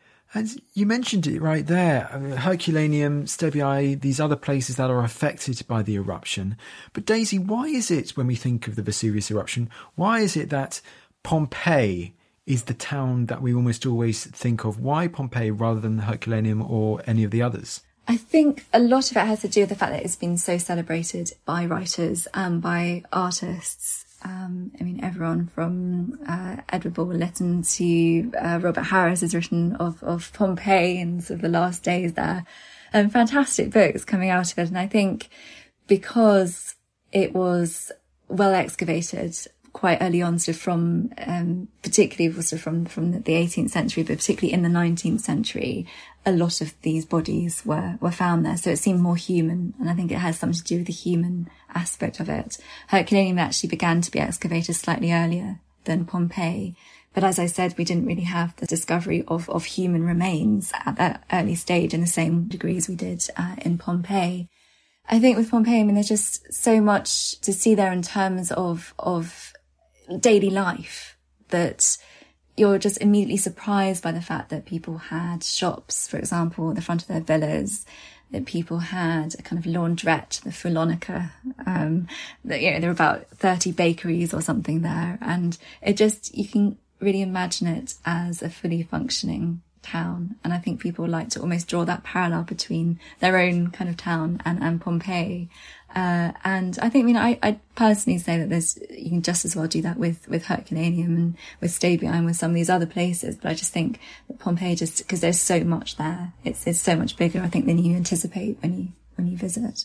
And you mentioned it right there, I mean, Herculaneum, Stebii, these other places that are affected by the eruption. But Daisy, why is it when we think of the Vesuvius eruption, why is it that Pompeii is the town that we almost always think of? Why Pompeii rather than Herculaneum or any of the others? I think a lot of it has to do with the fact that it's been so celebrated by writers and by artists. Um, I mean, everyone from uh, Edward Bulwer-Lytton to uh, Robert Harris has written of, of Pompeii and sort of the last days there. And um, fantastic books coming out of it. And I think because it was well excavated quite early on, sort of from, um, particularly sort of from, from the eighteenth century, but particularly in the nineteenth century, a lot of these bodies were, were found there. So it seemed more human. And I think it has something to do with the human aspect of it. Herculaneum actually began to be excavated slightly earlier than Pompeii. But as I said, we didn't really have the discovery of, of human remains at that early stage in the same degree as we did uh, in Pompeii. I think with Pompeii, I mean, there's just so much to see there in terms of, of daily life that you're just immediately surprised by the fact that people had shops, for example, at the front of their villas, that people had a kind of laundrette, the Philonica, um, that, you know, there were about thirty bakeries or something there. And it just, you can really imagine it as a fully functioning town. And I think people like to almost draw that parallel between their own kind of town and, and Pompeii. Uh, and I think, I mean, I, I personally say that there's, you can just as well do that with, with Herculaneum and with Stebii and with some of these other places. But I just think that Pompeii, just because there's so much there, it's, it's so much bigger, I think, than you anticipate when you, when you visit.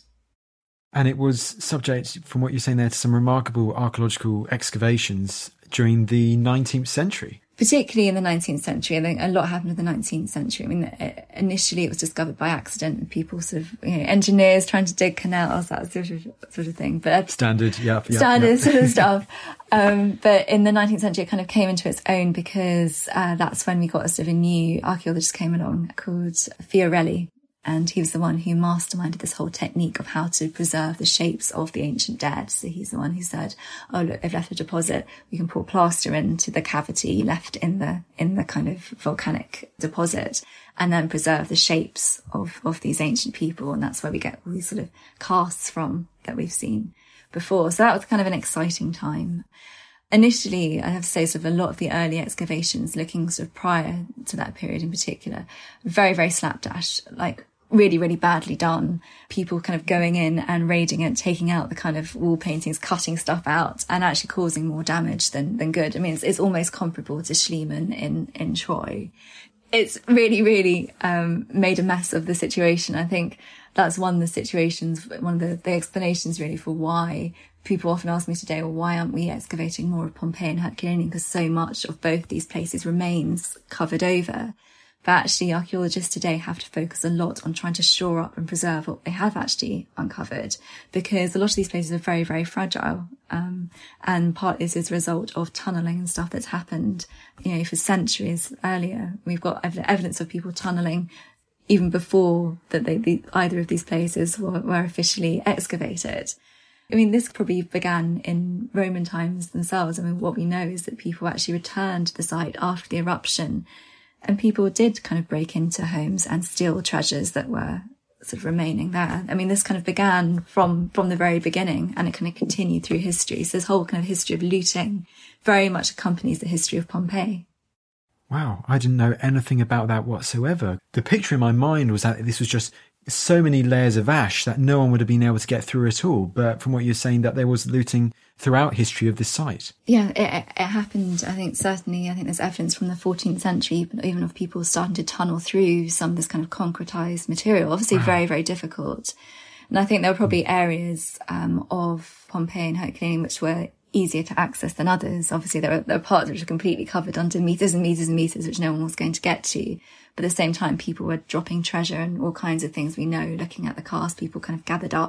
And it was subject, from what you're saying there, to some remarkable archaeological excavations during the nineteenth century. Particularly in the nineteenth century. I think a lot happened in the nineteenth century. I mean, initially it was discovered by accident, people sort of, you know, engineers trying to dig canals, that sort of sort of thing. But standard, yeah, yep, standard yep. sort of stuff. Um, but in the nineteenth century, it kind of came into its own because uh, that's when we got a sort of a new archaeologist came along called Fiorelli. And he was the one who masterminded this whole technique of how to preserve the shapes of the ancient dead. So he's the one who said, oh, look, they've left a deposit. We can pour plaster into the cavity left in the, in the kind of volcanic deposit and then preserve the shapes of, of these ancient people. And that's where we get all these sort of casts from that we've seen before. So that was kind of an exciting time. Initially, I have to say, sort of a lot of the early excavations looking sort of prior to that period in particular, very, very slapdash, like really, really badly done. People kind of going in and raiding it, taking out the kind of wall paintings, cutting stuff out and actually causing more damage than, than good. I mean, it's, it's almost comparable to Schliemann in, in Troy. It's really, really um, made a mess of the situation. I think that's one of the situations, one of the, the explanations really for why people often ask me today, well, why aren't we excavating more of Pompeii and Herculaneum? Because so much of both these places remains covered over. But actually, archaeologists today have to focus a lot on trying to shore up and preserve what they have actually uncovered, because a lot of these places are very, very fragile. Um, and partly is as a result of tunnelling and stuff that's happened, you know, for centuries earlier. We've got ev- evidence of people tunnelling even before that they, the, either of these places were, were officially excavated. I mean, this probably began in Roman times themselves. I mean, what we know is that people actually returned to the site after the eruption, and people did kind of break into homes and steal treasures that were sort of remaining there. I mean, this kind of began from, from the very beginning, and it kind of continued through history. So this whole kind of history of looting very much accompanies the history of Pompeii. Wow, I didn't know anything about that whatsoever. The picture in my mind was that this was just so many layers of ash that no one would have been able to get through at all. But from what you're saying, that there was looting throughout history of this site. Yeah, it, it happened, I think, certainly. I think there's evidence from the fourteenth century, but even of people starting to tunnel through some of this kind of concretized material. Obviously, wow. Very, very difficult. And I think there were probably areas um, of Pompeii and Herculaneum which were easier to access than others. Obviously, there are, there are parts which are completely covered under meters and meters and meters, which no one was going to get to. But at the same time, people were dropping treasure and all kinds of things we know. Looking at the cast, people kind of gathered up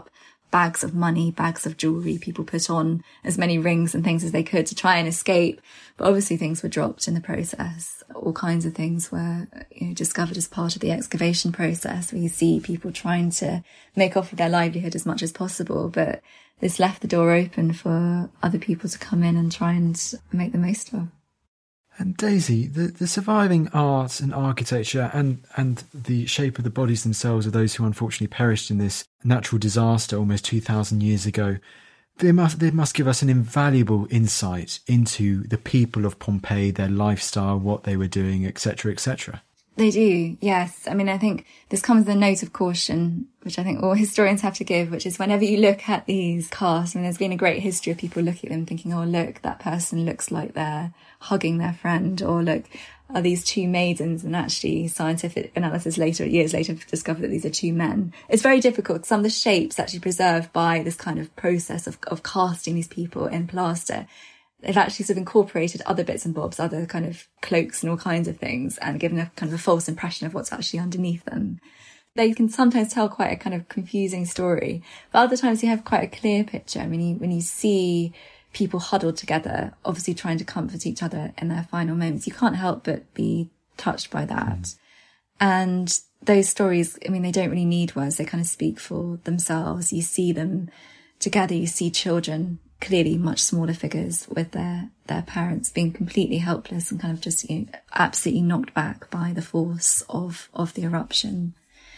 bags of money, bags of jewellery. People put on as many rings and things as they could to try and escape. But obviously things were dropped in the process. All kinds of things were, you know, discovered as part of the excavation process, where you see people trying to make off with their livelihood as much as possible. But this left the door open for other people to come in and try and make the most of. And Daisy, the, the surviving art and architecture and, and the shape of the bodies themselves of those who unfortunately perished in this natural disaster almost two thousand years ago, they must, they must give us an invaluable insight into the people of Pompeii, their lifestyle, what they were doing, et cetera, et cetera. They do, yes. I mean, I think this comes with a note of caution, which I think all historians have to give, which is whenever you look at these casts, I mean, there's been a great history of people looking at them thinking, oh, look, that person looks like they're hugging their friend, or look, are these two maidens? And actually scientific analysis later, years later, discovered that these are two men. It's very difficult. Some of the shapes actually preserved by this kind of process of, of casting these people in plaster, they've actually sort of incorporated other bits and bobs, other kind of cloaks and all kinds of things, and given a kind of a false impression of what's actually underneath them. They can sometimes tell quite a kind of confusing story, but other times you have quite a clear picture. I mean, you, when you see people huddled together, obviously trying to comfort each other in their final moments, you can't help but be touched by that. Mm. And those stories, I mean, they don't really need words. They kind of speak for themselves. You see them together. You see children, clearly much smaller figures, with their, their parents being completely helpless and kind of just, you know, absolutely knocked back by the force of, of the eruption.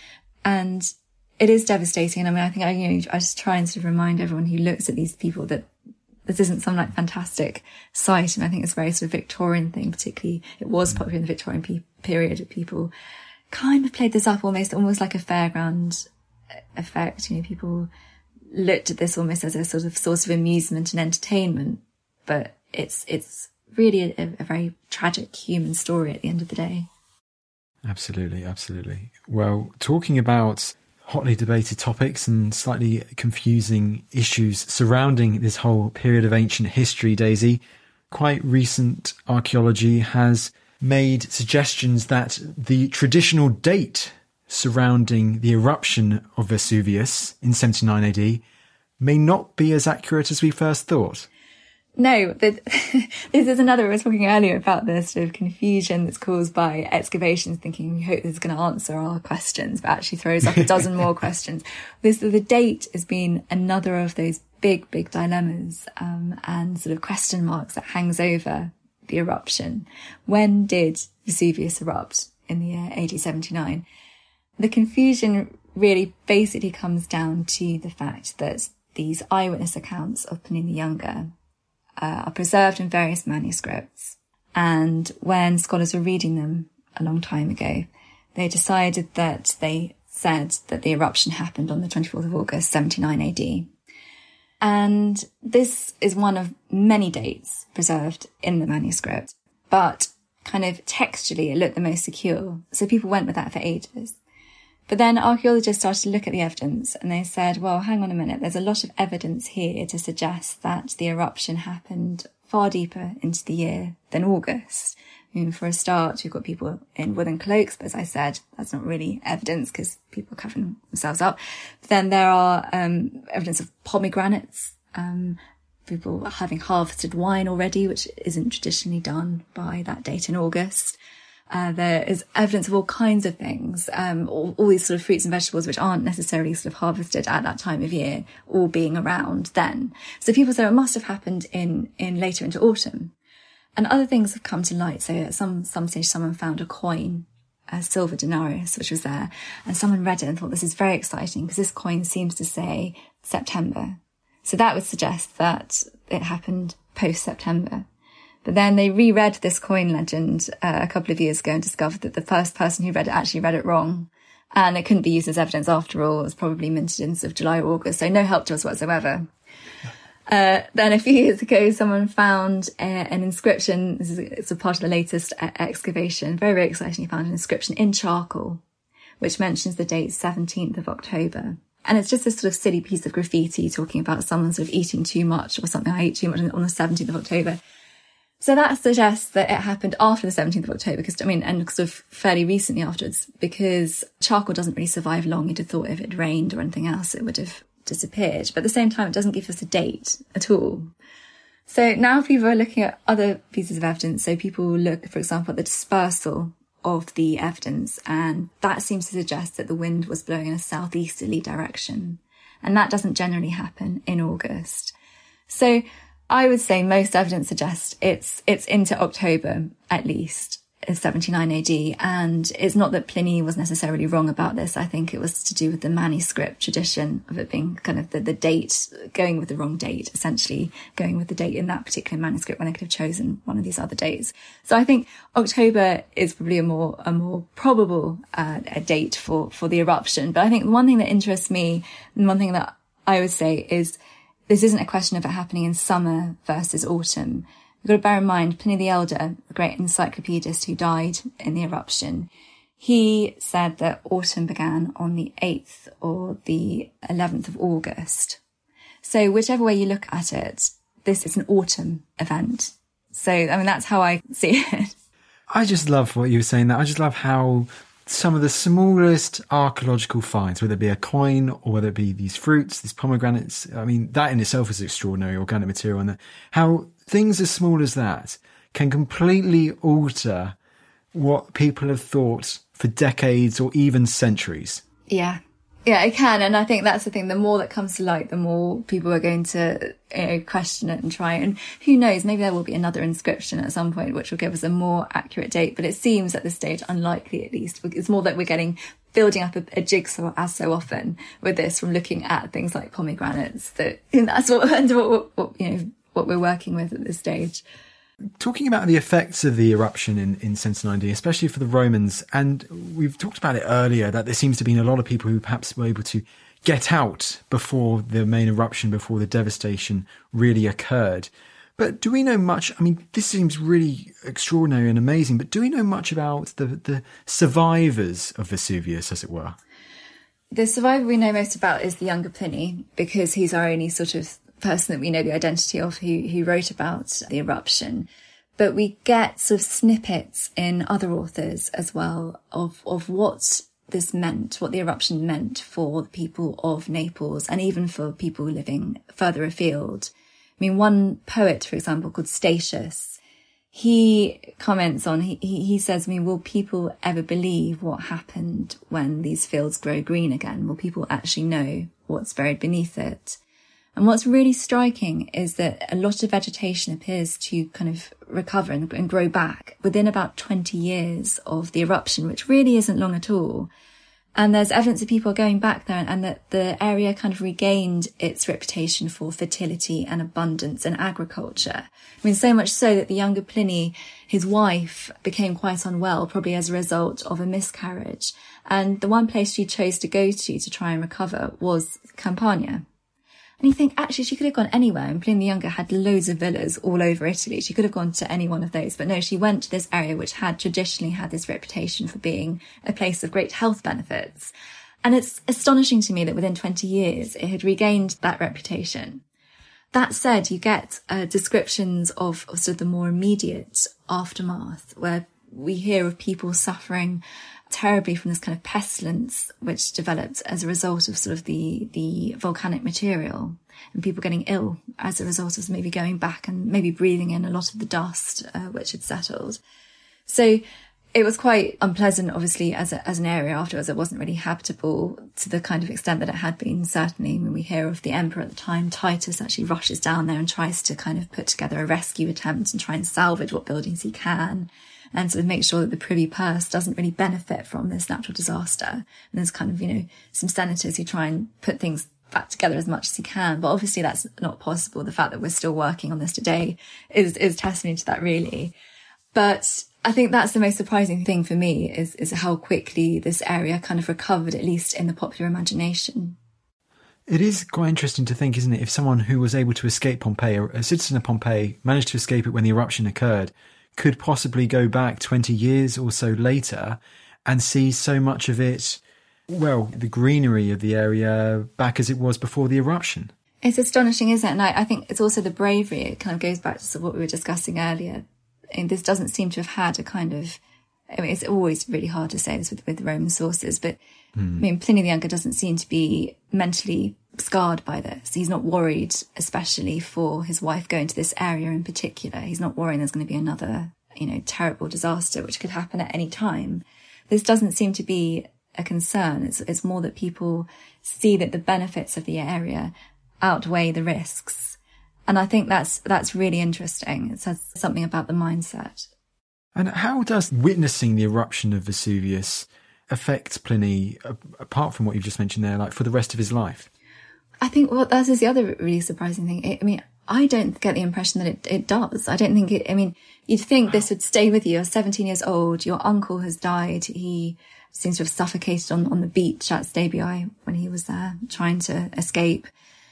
And it is devastating. I mean, I think I, you know, I just try and sort of remind everyone who looks at these people that this isn't some like fantastic sight. And I think it's a very sort of Victorian thing, particularly it was popular in the Victorian pe- period. People kind of played this up almost, almost like a fairground effect. You know, people looked at this almost as a sort of source of amusement and entertainment, but it's it's really a, a very tragic human story at the end of the day. Absolutely, absolutely. Well, talking about hotly debated topics and slightly confusing issues surrounding this whole period of ancient history, Daisy, quite recent archaeology has made suggestions that the traditional date surrounding the eruption of Vesuvius in seventy-nine A D may not be as accurate as we first thought. No, the, this is another, we were talking earlier about the sort of confusion that's caused by excavations, thinking we hope this is going to answer our questions, but actually throws up a dozen more questions. This, the date has been another of those big, big dilemmas um, and sort of question marks that hangs over the eruption. When did Vesuvius erupt in the year A D seventy-nine? The confusion really basically comes down to the fact that these eyewitness accounts of Pliny the Younger uh, are preserved in various manuscripts. And when scholars were reading them a long time ago, they decided that they said that the eruption happened on the twenty-fourth of August, seventy-nine A D. And this is one of many dates preserved in the manuscript, but kind of textually it looked the most secure. So people went with that for ages. But then archaeologists started to look at the evidence and they said, well, hang on a minute, there's a lot of evidence here to suggest that the eruption happened far deeper into the year than August. I mean, for a start, you've got people in woolen cloaks, but as I said, that's not really evidence because people are covering themselves up. But then there are um, evidence of pomegranates, um, people having harvested wine already, which isn't traditionally done by that date in August. Uh, there is evidence of all kinds of things, um, all, all these sort of fruits and vegetables which aren't necessarily sort of harvested at that time of year, all being around then. So people say it must have happened in, in later into autumn. And other things have come to light. So at some, some stage, someone found a coin, a silver denarius, which was there, and someone read it and thought, this is very exciting because this coin seems to say September. So that would suggest that it happened post-September. But then they reread this coin legend uh, a couple of years ago and discovered that the first person who read it actually read it wrong. And it couldn't be used as evidence after all. It was probably minted in sort of July or August, so no help to us whatsoever. Uh, then a few years ago, someone found uh, an inscription. This is it's a part of the latest uh, excavation. Very, very exciting. He found an inscription in charcoal, which mentions the date seventeenth of October. And it's just this sort of silly piece of graffiti talking about someone sort of eating too much or something. I ate too much on the seventeenth of October. So that suggests that it happened after the seventeenth of October, because, I mean, and sort of fairly recently afterwards, because charcoal doesn't really survive long. You'd have thought if it rained or anything else, it would have disappeared. But at the same time, it doesn't give us a date at all. So now people are looking at other pieces of evidence. So people look, for example, at the dispersal of the evidence, and that seems to suggest that the wind was blowing in a southeasterly direction. And that doesn't generally happen in August. So I would say most evidence suggests it's it's into October, at least, seventy-nine A D. And it's not that Pliny was necessarily wrong about this. I think it was to do with the manuscript tradition of it being kind of the, the date, going with the wrong date, essentially going with the date in that particular manuscript when they could have chosen one of these other dates. So I think October is probably a more, a more probable uh, a date for, for the eruption. But I think one thing that interests me, and one thing that I would say is this isn't a question of it happening in summer versus autumn. You've got to bear in mind, Pliny the Elder, the great encyclopedist who died in the eruption, he said that autumn began on the eighth or the eleventh of August. So whichever way you look at it, this is an autumn event. So, I mean, that's how I see it. I just love what you were saying there. I just love how some of the smallest archaeological finds, whether it be a coin or whether it be these fruits, these pomegranates, I mean, that in itself is extraordinary organic material, and how things as small as that can completely alter what people have thought for decades or even centuries. Yeah. Yeah, it can. And I think that's the thing. The more that comes to light, the more people are going to, you know, question it and try. And who knows, maybe there will be another inscription at some point which will give us a more accurate date. But it seems at this stage unlikely, at least. It's more that we're getting building up a, a jigsaw, as so often with this, from looking at things like pomegranates. That you know, that's what, what, what you know what we're working with at this stage. Talking about the effects of the eruption in, in seventy-nine A D, especially for the Romans, and we've talked about it earlier, that there seems to have been a lot of people who perhaps were able to get out before the main eruption, before the devastation really occurred. But do we know much? I mean, this seems really extraordinary and amazing, but do we know much about the, the survivors of Vesuvius, as it were? The survivor we know most about is the younger Pliny, because he's our only sort of person that we know the identity of who, who wrote about the eruption. But we get sort of snippets in other authors as well of, of what this meant, what the eruption meant for the people of Naples and even for people living further afield. I mean, one poet, for example, called Statius, he comments on, he, he says, I mean, will people ever believe what happened when these fields grow green again? Will people actually know what's buried beneath it? And what's really striking is that a lot of vegetation appears to kind of recover and, and grow back within about twenty years of the eruption, which really isn't long at all. And there's evidence of people going back there, and, and that the area kind of regained its reputation for fertility and abundance and agriculture. I mean, so much so that the younger Pliny, his wife, became quite unwell, probably as a result of a miscarriage. And the one place she chose to go to to try and recover was Campania. And you think, actually, she could have gone anywhere. And Pliny the Younger had loads of villas all over Italy. She could have gone to any one of those. But no, she went to this area which had traditionally had this reputation for being a place of great health benefits. And it's astonishing to me that within twenty years, it had regained that reputation. That said, you get uh, descriptions of, of sort of the more immediate aftermath, where we hear of people suffering terribly from this kind of pestilence which developed as a result of sort of the the volcanic material, and people getting ill as a result of maybe going back and maybe breathing in a lot of the dust uh, which had settled. So it was quite unpleasant, obviously, as a, as an area afterwards. It wasn't really habitable to the kind of extent that it had been, certainly. When we hear of the emperor at the time, Titus actually rushes down there and tries to kind of put together a rescue attempt and try and salvage what buildings he can, and sort of make sure that the privy purse doesn't really benefit from this natural disaster. And there's kind of, you know, some senators who try and put things back together as much as he can. But obviously that's not possible. The fact that we're still working on this today is, is testimony to that, really. But I think that's the most surprising thing for me is, is how quickly this area kind of recovered, at least in the popular imagination. It is quite interesting to think, isn't it, if someone who was able to escape Pompeii, a citizen of Pompeii, managed to escape it when the eruption occurred, could possibly go back twenty years or so later and see so much of it, well, the greenery of the area back as it was before the eruption. It's astonishing, isn't it? And I, I think it's also the bravery. It kind of goes back to what we were discussing earlier. And this doesn't seem to have had a kind of, I mean, it's always really hard to say this with, with Roman sources, but mm. I mean, Pliny the Younger doesn't seem to be mentally scarred by this. He's not worried, especially for his wife going to this area in particular. He's not worrying there's going to be another, you know, terrible disaster which could happen at any time. This doesn't seem to be a concern. It's, it's more that people see that the benefits of the area outweigh the risks. And I think that's that's really interesting. It says something about the mindset. And how does witnessing the eruption of Vesuvius affect Pliny, apart from what you've just mentioned there, like for the rest of his life? I think, well, that is the other really surprising thing. It, I mean, I don't get the impression that it, it does. I don't think it, I mean, you'd think this would stay with you. You're seventeen years old, your uncle has died. He seems to have suffocated on, on the beach at Stabiae when he was there trying to escape.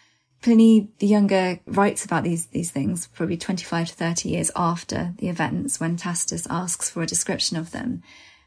Pliny the Younger writes about these these things probably twenty-five to thirty years after the events, when Tacitus asks for a description of them.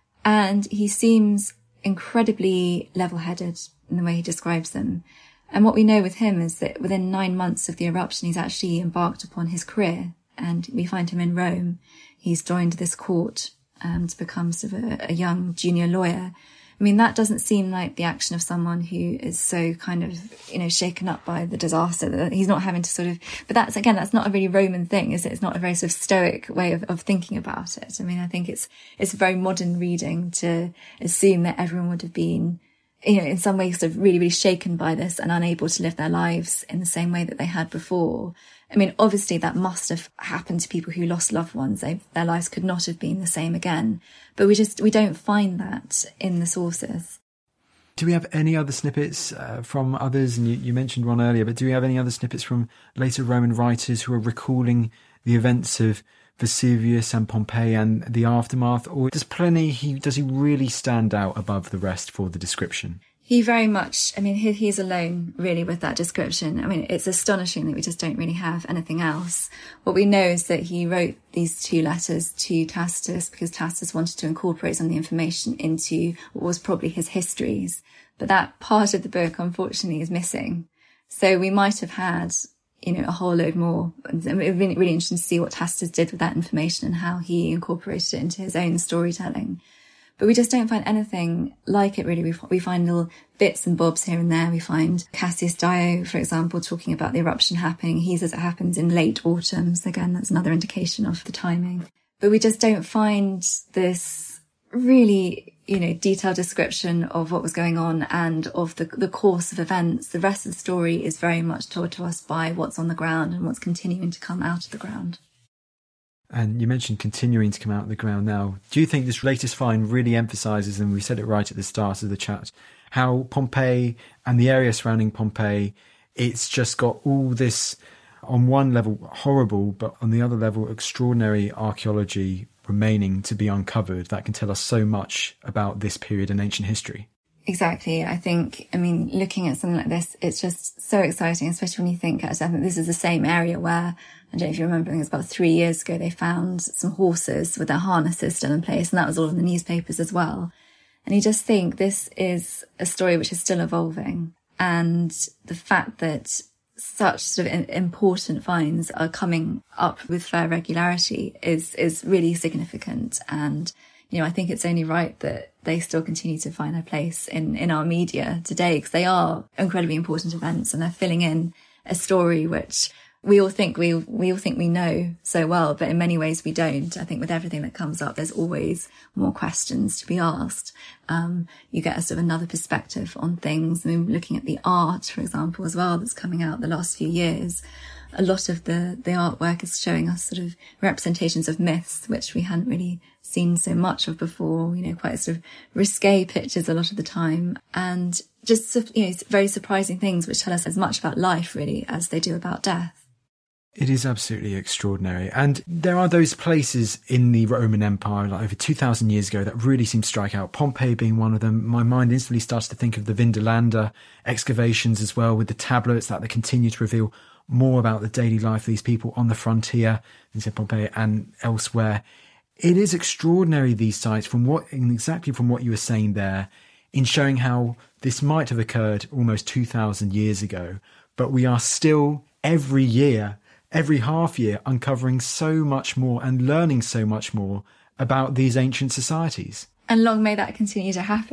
And he seems incredibly level-headed in the way he describes them. And what we know with him is that within nine months of the eruption, he's actually embarked upon his career. And we find him in Rome. He's joined this court um, to become sort of a, a young junior lawyer. I mean, that doesn't seem like the action of someone who is so kind of, you know, shaken up by the disaster that he's not having to sort of, but that's, again, that's not a really Roman thing, is it? It's not a very sort of stoic way of, of thinking about it. I mean, I think it's, it's a very modern reading to assume that everyone would have been, you know, in some ways sort of really, really shaken by this and unable to live their lives in the same way that they had before. I mean, obviously that must have happened to people who lost loved ones. They, their lives could not have been the same again. But we just, we don't find that in the sources. Do we have any other snippets uh, from others? And you, you mentioned one earlier, but do we have any other snippets from later Roman writers who are recalling the events of Vesuvius and Pompeii and the aftermath? Or does Pliny, he, does he really stand out above the rest for the description? He very much, I mean, he, he's alone really with that description. I mean, it's astonishing that we just don't really have anything else. What we know is that he wrote these two letters to Tacitus because Tacitus wanted to incorporate some of the information into what was probably his histories. But that part of the book, unfortunately, is missing. So we might have had, you know, a whole load more. It would be really, really interesting to see what Tacitus did with that information and how he incorporated it into his own storytelling. But we just don't find anything like it, really. We, we find little bits and bobs here and there. We find Cassius Dio, for example, talking about the eruption happening. He says it happens in late autumn. So again, that's another indication of the timing. But we just don't find this really, you know, detailed description of what was going on and of the, the course of events. The rest of the story is very much told to us by what's on the ground and what's continuing to come out of the ground. And you mentioned continuing to come out of the ground now. Do you think this latest find really emphasises, and we said it right at the start of the chat, how Pompeii and the area surrounding Pompeii, it's just got all this, on one level, horrible, but on the other level, extraordinary archaeology remaining to be uncovered that can tell us so much about this period in ancient history? Exactly. I think, I mean, looking at something like this, it's just so exciting, especially when you think, actually, I think this is the same area where, I don't know if you remember, I think it was about three years ago, they found some horses with their harnesses still in place, and that was all in the newspapers as well. And you just think this is a story which is still evolving. And the fact that such sort of important finds are coming up with fair regularity is, is really significant. And, you know, I think it's only right that they still continue to find their place in, in our media today, because they are incredibly important events and they're filling in a story which we all think we we all think we know so well, but in many ways we don't. I think with everything that comes up, there's always more questions to be asked. Um, you get a sort of another perspective on things. I mean, looking at the art, for example, as well, that's coming out the last few years. A lot of the, the artwork is showing us sort of representations of myths, which we hadn't really seen so much of before, you know, quite sort of risque pictures a lot of the time. And just, you know, very surprising things which tell us as much about life, really, as they do about death. It is absolutely extraordinary. And there are those places in the Roman Empire, like over two thousand years ago, that really seem to strike out. Pompeii being one of them. My mind instantly starts to think of the Vindolanda excavations as well, with the tablets that they continue to reveal more about the daily life of these people on the frontier in Pompeii and elsewhere. It is extraordinary, these sites, from what exactly from what you were saying there, in showing how this might have occurred almost two thousand years ago, but we are still every year, every half year, uncovering so much more and learning so much more about these ancient societies. And long may that continue to happen.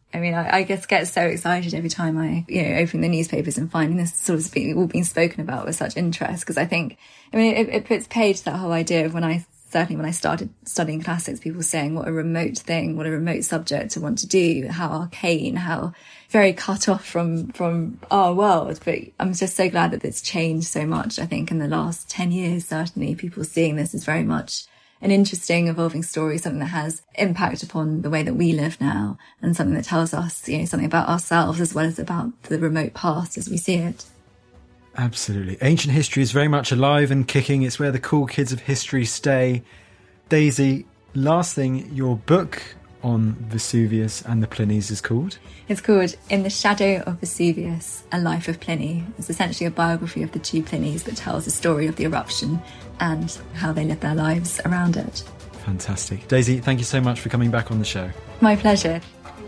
I mean, I, I just get so excited every time I, you know, open the newspapers and finding this sort of being, all being spoken about with such interest. Because I think, I mean, it, it puts paid to that whole idea of when I, certainly when I started studying classics, people saying what a remote thing, what a remote subject to want to do, how arcane, how very cut off from, from our world. But I'm just so glad that it's changed so much. I think in the last ten years, certainly people seeing this as very much an interesting, evolving story, something that has impact upon the way that we live now, and something that tells us, you know, something about ourselves as well as about the remote past as we see it. Absolutely. Ancient history is very much alive and kicking. It's where the cool kids of history stay. Daisy, last thing, your book on Vesuvius and the Plinies is called? It's called In the Shadow of Vesuvius, A Life of Pliny. It's essentially a biography of the two Plinies that tells the story of the eruption and how they lived their lives around it. Fantastic. Daisy, thank you so much for coming back on the show. My pleasure.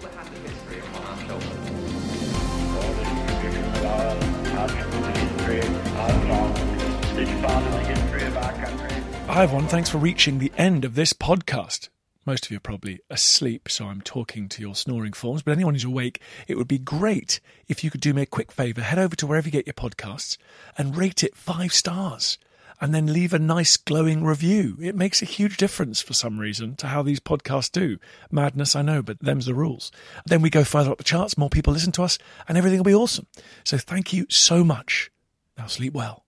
Hi everyone, thanks for reaching the end of this podcast. Most of you are probably asleep, so I'm talking to your snoring forms, but anyone who's awake, it would be great if you could do me a quick favour, head over to wherever you get your podcasts and rate it five stars, and then leave a nice glowing review. It makes a huge difference for some reason to how these podcasts do. Madness, I know, but them's the rules. Then we go further up the charts, more people listen to us, and everything will be awesome. So thank you so much. Now sleep well.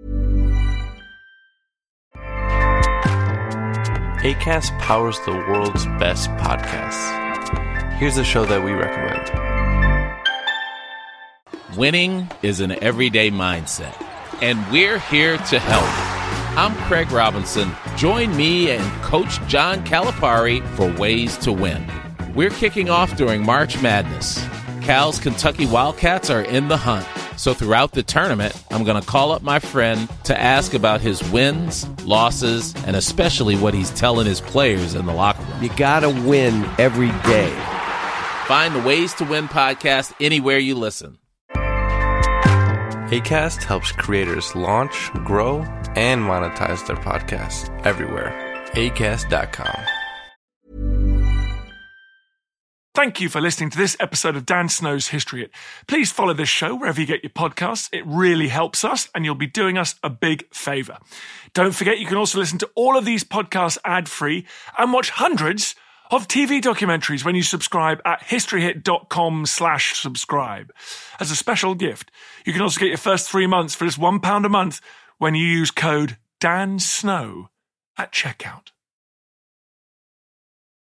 Acast powers the world's best podcasts. Here's a show that we recommend. Winning is an everyday mindset, and we're here to help. I'm Craig Robinson. Join me and Coach John Calipari for Ways to Win. We're kicking off during March Madness. Cal's Kentucky Wildcats are in the hunt. So throughout the tournament, I'm going to call up my friend to ask about his wins, losses, and especially what he's telling his players in the locker room. You got to win every day. Find the Ways to Win podcast anywhere you listen. Acast helps creators launch, grow, and monetize their podcasts everywhere. Acast dot com. Thank you for listening to this episode of Dan Snow's History Hit. Please follow this show wherever you get your podcasts. It really helps us, and you'll be doing us a big favour. Don't forget, you can also listen to all of these podcasts ad-free and watch hundreds of T V documentaries when you subscribe at historyhit.com slash subscribe. As a special gift, you can also get your first three months for just one pound a month when you use code DANSNOW at checkout.